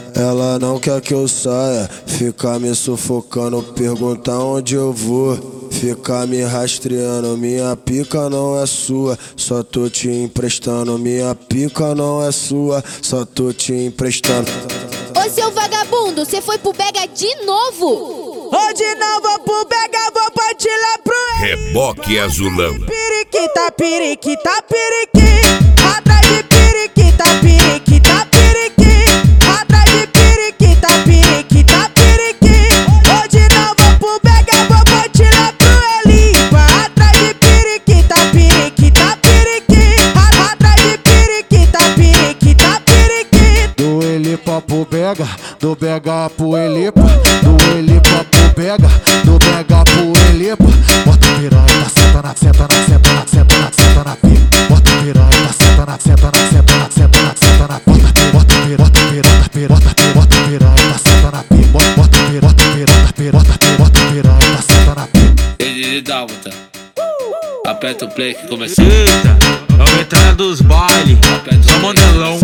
Ela não quer que eu saia, fica me sufocando, pergunta onde eu vou, fica me rastreando. Minha pica não é sua, só tô te emprestando. Minha pica não é sua, só tô te emprestando. Ô seu vagabundo, cê foi pro Bega de novo? Hoje não vou pro Bega, vou partir lá pro Reboque Azulão. Periquita, periquita, periqui. Atrás de periquita, periquita, periqui. Atrás de periquita, periquita, periqui. Hoje não vou pro Bega, vou partir lá pro Elipa. Atrás de periquita, periquita, periqui. Atrás de periquita, periquita, periqui. Do Elipa pro Bega, do Bega pro Elipa. Do Elipa pro Bega, do Bega pro Elipa. Bota piranha, senta na, senta na, senta na, senta na, senta na pica. Bota piranha, senta na, senta na, senta na, senta na, senta na. Bota piranha, bota piranha, bota piranha, bota piranha, senta na pica. Bota piranha, bota piranha, bota piranha, senta na pica. Ele dálmata. Aperta o play que começou. Eita, é o entrada dos baile. Só mandelão.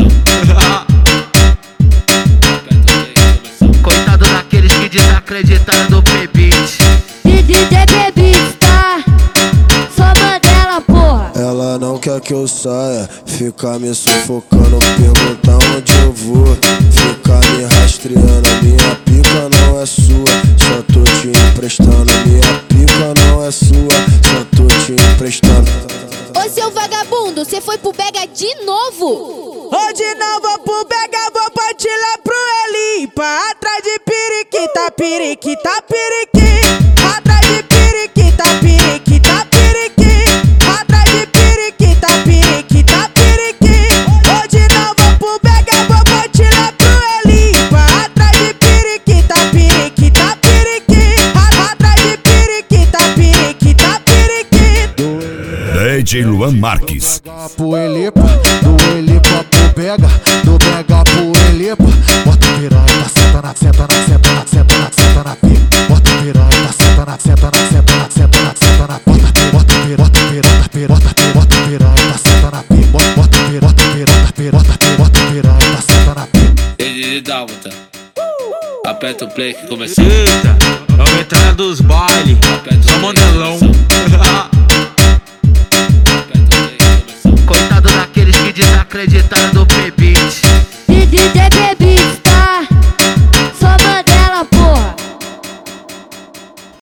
Coitado daqueles que desacreditaram do P-Beat. DJ P-Beat, tá? Só Mandela, porra. Ela não quer que eu saia, fica me sufocando, pergunta onde eu vou, fica me rastreando. Minha pica não é sua, só tô te emprestando. Minha pica não é sua, só tô te emprestando. Ô seu vagabundo, cê foi pro Bega de novo? Hoje não vou pro Bega, vou partir lá pro Elipa. Atrás de periquita, periquita, periqui. Atrás de periquita, periquita, periqui. Atrás de periquita, periquita, periqui. Hoje não vou pro Bega, vou partir lá pro Elipa. Atrás de periquita, periquita, periqui. Atrás de periquita, periquita, periqui. DJ Luan Marques. Pro Elipa, do Elipa pro Bega, do Bega pro Elipa. Bota piranha, senta na, senta na, senta na, senta na, senta na pica. Bota piranha, senta na, senta na, senta na, senta na, senta na. Bota piranha, bota piranha, bota piranha, senta na pica. Bota piranha, bota piranha, senta na pica. Ele dálmata. Aperta o play que começou. Eita, é o entrada dos baile. Só mandelão. Coitado daqueles que desacreditaram do P-Beat.